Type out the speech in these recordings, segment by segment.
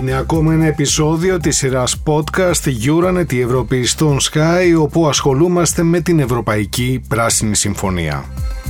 Είναι ακόμα ένα επεισόδιο της σειράς podcast Euronet, η Ευρώπη στον Sky, όπου ασχολούμαστε με την Ευρωπαϊκή Πράσινη Συμφωνία.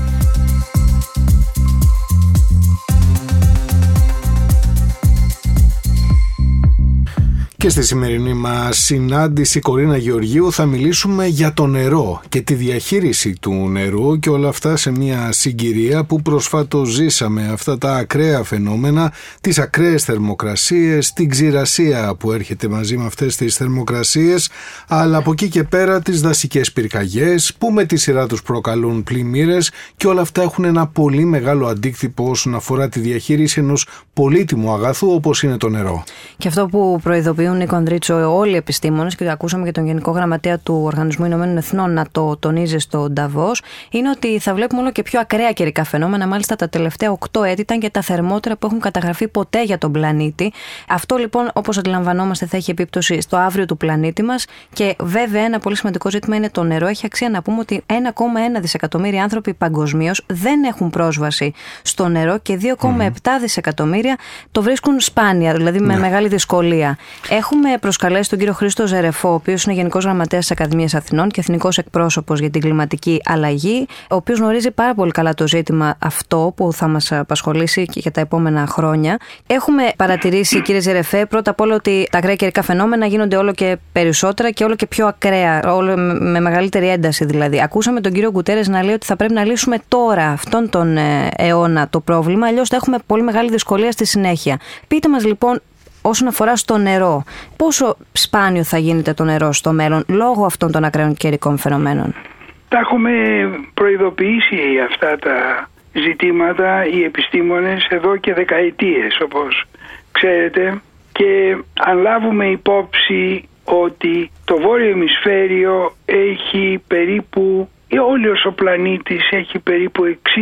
Και στη σημερινή μας συνάντηση, Κορίνα Γεωργίου, θα μιλήσουμε για το νερό και τη διαχείριση του νερού και όλα αυτά σε μια συγκυρία που προσφάτως ζήσαμε, αυτά τα ακραία φαινόμενα, τις ακραίες θερμοκρασίες, την ξηρασία που έρχεται μαζί με αυτές τις θερμοκρασίες, αλλά από εκεί και πέρα τις δασικές πυρκαγιές που με τη σειρά τους προκαλούν πλημμύρες, και όλα αυτά έχουν ένα πολύ μεγάλο αντίκτυπο όσον αφορά τη διαχείριση ενός πολύτιμου αγαθού όπως είναι το νερό. Και αυτό που προειδοποιούν, Νίκο Ανδρίτσο, όλοι οι επιστήμονες, και το ακούσαμε και τον Γενικό Γραμματέα του Οργανισμού Ηνωμένων Εθνών να το τονίζει στο Νταβός, είναι ότι θα βλέπουμε όλο και πιο ακραία καιρικά φαινόμενα. Μάλιστα, τα τελευταία 8 έτη ήταν και τα θερμότερα που έχουν καταγραφεί ποτέ για τον πλανήτη. Αυτό λοιπόν, όπως αντιλαμβανόμαστε, θα έχει επίπτωση στο αύριο του πλανήτη μας. Και βέβαια, ένα πολύ σημαντικό ζήτημα είναι το νερό. Έχει αξία να πούμε ότι 1,1 δισεκατομμύρια άνθρωποι παγκοσμίως δεν έχουν πρόσβαση στο νερό και 2,7 δισεκατομμύρια το βρίσκουν σπάνια, δηλαδή με μεγάλη δυσκολία. Έχουμε προσκαλέσει τον κύριο Χρήστο Ζερεφό, ο οποίος είναι Γενικός Γραμματέας της Ακαδημίας Αθηνών και Εθνικός Εκπρόσωπος για την κλιματική αλλαγή, ο οποίος γνωρίζει πάρα πολύ καλά το ζήτημα αυτό που θα μας απασχολήσει και για τα επόμενα χρόνια. Έχουμε παρατηρήσει, κύριε Ζερεφέ, πρώτα απ' όλα ότι τα ακραία καιρικά φαινόμενα γίνονται όλο και περισσότερα και όλο και πιο ακραία, όλο με μεγαλύτερη ένταση δηλαδή. Ακούσαμε τον κύριο Γκουτέρες να λέει ότι θα πρέπει να λύσουμε τώρα αυτόν τον αιώνα το πρόβλημα, αλλιώς θα έχουμε πολύ μεγάλη δυσκολία στη συνέχεια. Πείτε μας λοιπόν, όσον αφορά στο νερό, πόσο σπάνιο θα γίνεται το νερό στο μέλλον λόγω αυτών των ακραίων καιρικών φαινομένων? Τα έχουμε προειδοποιήσει αυτά τα ζητήματα οι επιστήμονες εδώ και δεκαετίες, όπως ξέρετε, και αν λάβουμε υπόψη ότι το βόρειο ημισφαίριο έχει περίπου, όλος ο πλανήτης έχει περίπου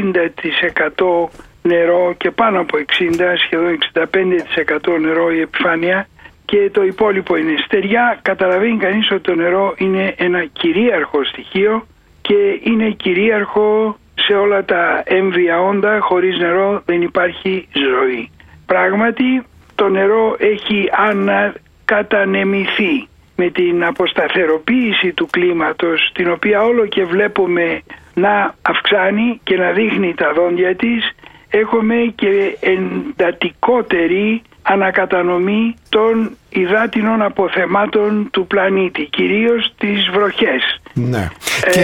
60% νερό και πάνω από 60, σχεδόν 65% νερό η επιφάνεια, και το υπόλοιπο είναι στεριά. Καταλαβαίνει κανείς ότι το νερό είναι ένα κυρίαρχο στοιχείο και είναι κυρίαρχο σε όλα τα έμβια όντα. Χωρίς νερό δεν υπάρχει ζωή. Πράγματι το νερό έχει ανακατανεμηθεί με την αποσταθεροποίηση του κλίματος, την οποία όλο και βλέπουμε να αυξάνει και να δείχνει τα δόντια της. Έχουμε και εντατικότερη ανακατανομή των υδάτινων αποθεμάτων του πλανήτη, κυρίως τις βροχές. Ναι. Και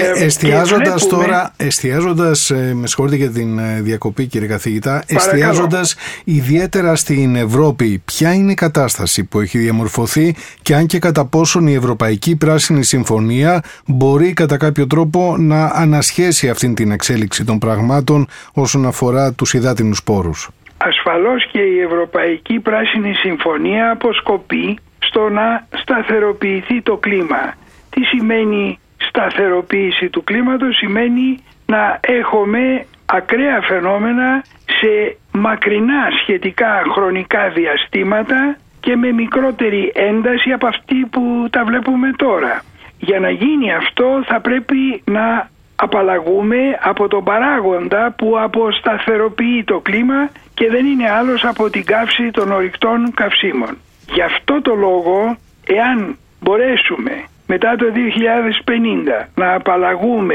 εστιάζοντας, με συγχωρείτε για την διακοπή κύριε καθηγητά, εστιάζοντας ιδιαίτερα στην Ευρώπη, ποια είναι η κατάσταση που έχει διαμορφωθεί και αν και κατά πόσον η Ευρωπαϊκή Πράσινη Συμφωνία μπορεί κατά κάποιο τρόπο να ανασχέσει αυτήν την εξέλιξη των πραγμάτων όσον αφορά τους υδάτινους πόρους? Ασφαλώς και η Ευρωπαϊκή Πράσινη Συμφωνία αποσκοπεί στο να σταθεροποιηθεί το κλίμα. Τι σημαίνει σταθεροποίηση του κλίματος? Σημαίνει να έχουμε ακραία φαινόμενα σε μακρινά σχετικά χρονικά διαστήματα και με μικρότερη ένταση από αυτή που τα βλέπουμε τώρα. Για να γίνει αυτό θα πρέπει να απαλλαγούμε από τον παράγοντα που αποσταθεροποιεί το κλίμα και δεν είναι άλλος από την καύση των ορυκτών καυσίμων. Γι' αυτό το λόγο, εάν μπορέσουμε μετά το 2050 να απαλλαγούμε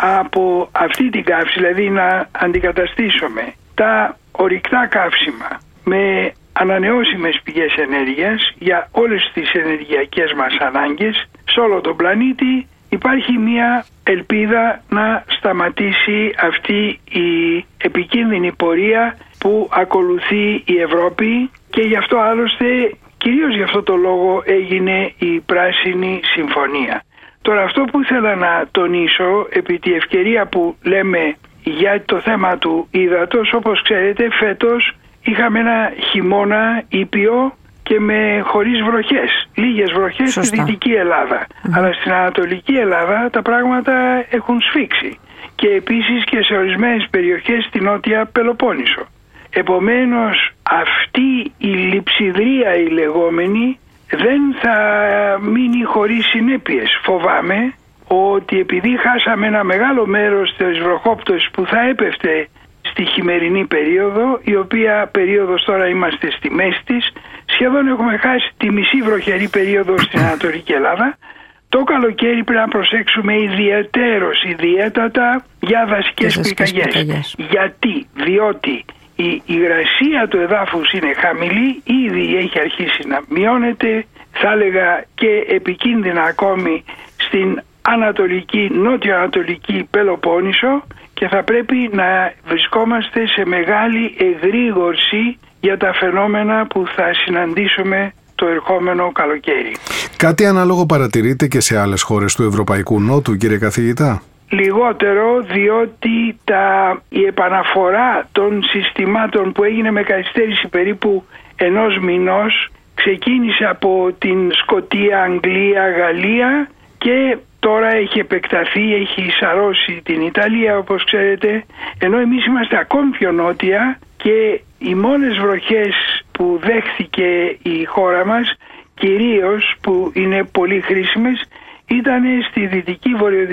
από αυτή την καύση, δηλαδή να αντικαταστήσουμε τα ορυκτά καύσιμα με ανανεώσιμες πηγές ενέργειας για όλες τις ενεργειακές μας ανάγκες σε όλο τον πλανήτη, υπάρχει μια ελπίδα να σταματήσει αυτή η επικίνδυνη πορεία που ακολουθεί η Ευρώπη, και γι' αυτό άλλωστε, κυρίως γι' αυτό το λόγο έγινε η Πράσινη Συμφωνία. Τώρα αυτό που ήθελα να τονίσω, επί τη ευκαιρία που λέμε για το θέμα του ύδατος, όπως ξέρετε φέτος είχαμε ένα χειμώνα ήπιο και χωρίς βροχές. Λίγες βροχές στη Δυτική Ελλάδα. Αλλά στην Ανατολική Ελλάδα τα πράγματα έχουν σφίξει. Και επίσης και σε ορισμένες περιοχές στη Νότια Πελοπόννησο. Επομένως αυτή η λειψιδρία η λεγόμενη δεν θα μείνει χωρίς συνέπειες. Φοβάμαι ότι επειδή χάσαμε ένα μεγάλο μέρος της βροχόπτωσης που θα έπεφτε στη χειμερινή περίοδο, η οποία περίοδος τώρα είμαστε στη μέση της, σχεδόν έχουμε χάσει τη μισή βροχερή περίοδο στην Ανατολική Ελλάδα. Το καλοκαίρι πρέπει να προσέξουμε ιδιαιτέρως, ιδιαίτερα για δασικές πυρκαγιές. Γιατί? Διότι η υγρασία του εδάφους είναι χαμηλή, ήδη έχει αρχίσει να μειώνεται, θα έλεγα και επικίνδυνα ακόμη στην νότιο-ανατολική Πελοπόννησο, και θα πρέπει να βρισκόμαστε σε μεγάλη εγρήγορση για τα φαινόμενα που θα συναντήσουμε το ερχόμενο καλοκαίρι. Κάτι ανάλογο παρατηρείτε και σε άλλες χώρες του Ευρωπαϊκού Νότου, κύριε καθηγητά? Λιγότερο, διότι η επαναφορά των συστημάτων που έγινε με καθυστέρηση περίπου 1 μηνός ξεκίνησε από την Σκωτία, Αγγλία, Γαλλία και τώρα έχει επεκταθεί, έχει σαρώσει την Ιταλία, όπως ξέρετε, ενώ εμείς είμαστε ακόμη πιο νότια και οι μόνες βροχές που δέχθηκε η χώρα μας, κυρίως που είναι πολύ χρήσιμες, ήταν στη δυτική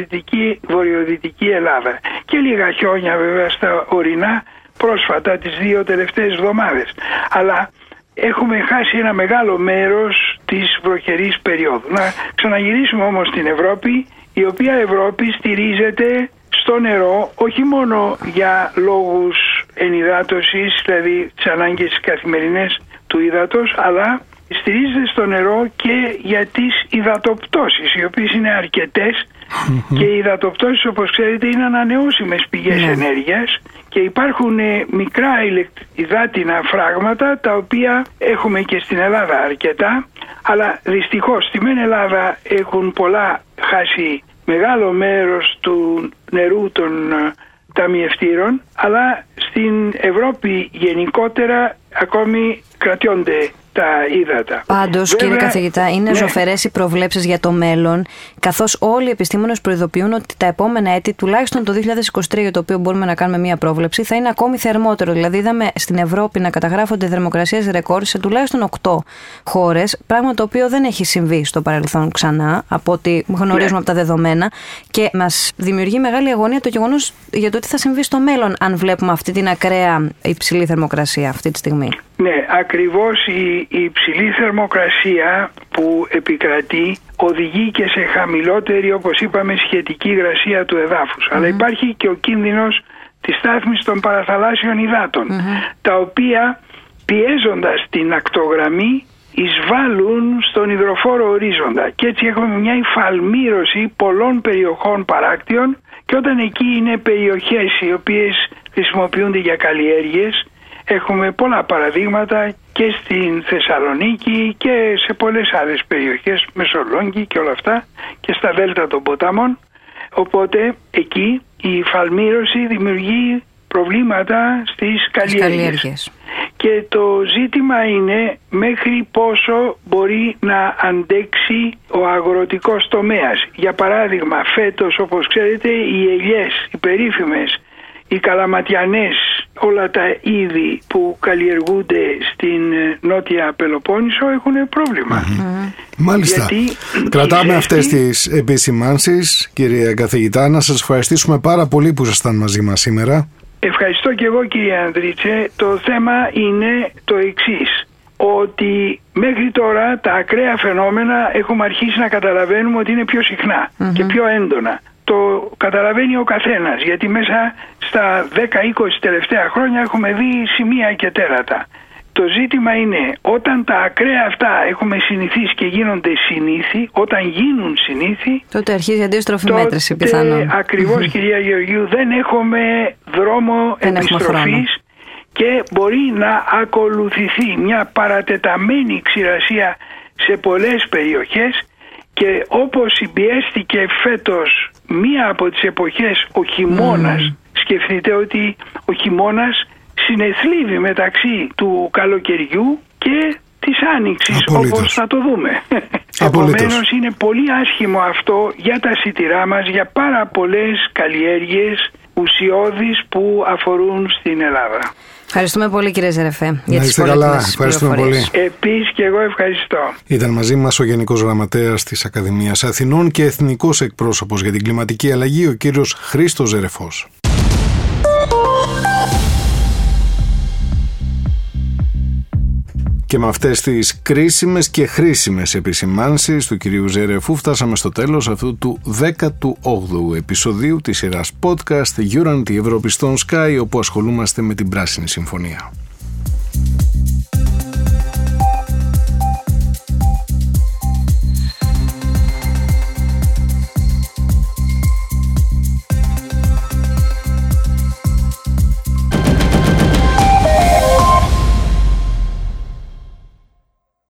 βορειοδυτική Ελλάδα και λίγα χιόνια βέβαια στα ορεινά πρόσφατα τις 2 τελευταίες εβδομάδες. Αλλά έχουμε χάσει ένα μεγάλο μέρος της βροχερής περίοδου. Να ξαναγυρίσουμε όμως στην Ευρώπη, η οποία Ευρώπη στηρίζεται στο νερό όχι μόνο για λόγους ενυδάτωσης, δηλαδή τις ανάγκες καθημερινές του ύδατος, αλλά στηρίζεται στο νερό και για τις υδατοπτώσεις, οι οποίες είναι αρκετές και οι υδατοπτώσεις, όπως ξέρετε, είναι ανανεώσιμες πηγές ενέργειας και υπάρχουν μικρά υδάτινα φράγματα, τα οποία έχουμε και στην Ελλάδα αρκετά, αλλά δυστυχώς στη μεν Ελλάδα έχουν πολλά χάσει μεγάλο μέρος του νερού των ταμιευτήρων, αλλά στην Ευρώπη γενικότερα ακόμη κρατιόνται τα ύδατα. Πάντως, κύριε καθηγητά, είναι ζωφερές οι προβλέψεις για το μέλλον, καθώς όλοι οι επιστήμονες προειδοποιούν ότι τα επόμενα έτη, τουλάχιστον το 2023, για το οποίο μπορούμε να κάνουμε μία πρόβλεψη, θα είναι ακόμη θερμότερο. Δηλαδή, είδαμε στην Ευρώπη να καταγράφονται θερμοκρασίες ρεκόρ σε τουλάχιστον 8 χώρες, πράγμα το οποίο δεν έχει συμβεί στο παρελθόν ξανά, από ό,τι γνωρίζουμε από τα δεδομένα, και μας δημιουργεί μεγάλη αγωνία το γεγονός για το τι θα συμβεί στο μέλλον, αν βλέπουμε αυτή την ακραία υψηλή θερμοκρασία αυτή τη στιγμή. Ναι, ακριβώς η υψηλή θερμοκρασία που επικρατεί οδηγεί και σε χαμηλότερη, όπως είπαμε, σχετική υγρασία του εδάφους. Αλλά υπάρχει και ο κίνδυνος της στάθμης των παραθαλάσσιων υδάτων, τα οποία πιέζοντας την ακτογραμμή εισβάλλουν στον υδροφόρο ορίζοντα. Και έτσι έχουμε μια υφαλμήρωση πολλών περιοχών παράκτιων, και όταν εκεί είναι περιοχές οι οποίες χρησιμοποιούνται για καλλιέργειες, έχουμε πολλά παραδείγματα και στην Θεσσαλονίκη και σε πολλές άλλες περιοχές, Μεσολόγγι και όλα αυτά, και στα δέλτα των ποτάμων. Οπότε εκεί η υφαλμήρωση δημιουργεί προβλήματα στις καλλιέργειες. Και το ζήτημα είναι μέχρι πόσο μπορεί να αντέξει ο αγροτικός τομέας. Για παράδειγμα, φέτος, όπως ξέρετε, οι ελιές, οι περίφημες, οι καλαματιανές, όλα τα είδη που καλλιεργούνται στην Νότια Πελοπόννησο έχουν πρόβλημα. Μάλιστα. Κρατάμε αυτές τις επισημάνσεις, κύριε καθηγητά. Να σας ευχαριστήσουμε πάρα πολύ που ήσασταν μαζί μας σήμερα. Ευχαριστώ και εγώ, κύριε Ανδρίτσε. Το θέμα είναι το εξής, ότι μέχρι τώρα τα ακραία φαινόμενα έχουμε αρχίσει να καταλαβαίνουμε ότι είναι πιο συχνά και πιο έντονα. Το καταλαβαίνει ο καθένας, γιατί μέσα στα 10-20 τελευταία χρόνια έχουμε δει σημεία και τέρατα. Το ζήτημα είναι, όταν τα ακραία αυτά έχουμε συνηθίσει και γίνονται συνήθι, όταν γίνουν συνήθι, τότε αρχίζει η αντίστροφη μέτρηση πιθανόν. Ακριβώς, κυρία Γεωργίου, δεν έχουμε δρόμο επιστροφής και μπορεί να ακολουθηθεί μια παρατεταμένη ξηρασία σε πολλές περιοχές. Και όπως συμπιέστηκε φέτος μία από τις εποχές ο χειμώνας, σκεφτείτε ότι ο χειμώνας συνεθλίβει μεταξύ του καλοκαιριού και της άνοιξης, όπως θα το δούμε. Επομένως είναι πολύ άσχημο αυτό για τα σιτηρά μας, για πάρα πολλές καλλιέργειες ουσιώδεις που αφορούν στην Ελλάδα. Ευχαριστούμε πολύ, κύριε Ζερεφέ, για τις πολύτιμες πληροφορίες. Επίσης και εγώ ευχαριστώ. Ήταν μαζί μας ο Γενικός Γραμματέας της Ακαδημίας Αθηνών και Εθνικός Εκπρόσωπος για την Κλιματική Αλλαγή, ο κύριος Χρήστος Ζερεφός. Και με αυτές τις κρίσιμες και χρήσιμες επισημάνσεις του κυρίου Ζερεφού φτάσαμε στο τέλος αυτού του 18ου επεισοδίου της σειράς podcast Uranti Ευρώπη στον Sky, όπου ασχολούμαστε με την Πράσινη Συμφωνία.